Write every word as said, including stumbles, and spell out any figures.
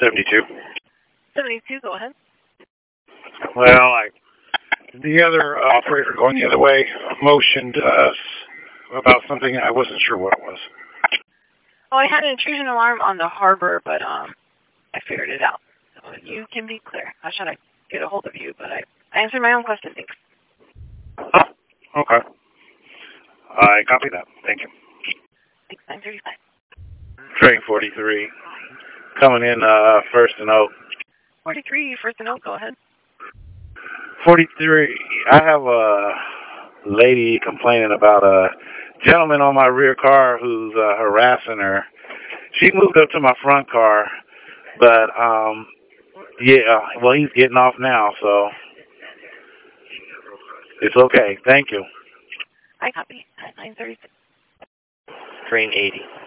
seventy-two. seventy-two, go ahead. Well, I, the other operator going the other way motioned us about something. I wasn't sure what it was. Oh, I had an intrusion alarm on the harbor, but um, I figured it out. So you can be clear. I should I get a hold of you, but I, I answered my own question. Thanks. Oh, okay. I copy that. Thank you. Thanks, nine thirty-five. Train forty-three. Coming in uh, First and Oak. forty-three, First and Oak, go ahead. forty-three. I have a lady complaining about a gentleman on my rear car who's uh, harassing her. She moved up to my front car, but, um, yeah, well, he's getting off now, so it's okay. Thank you. I copy. nine thirty-six. Train eighty.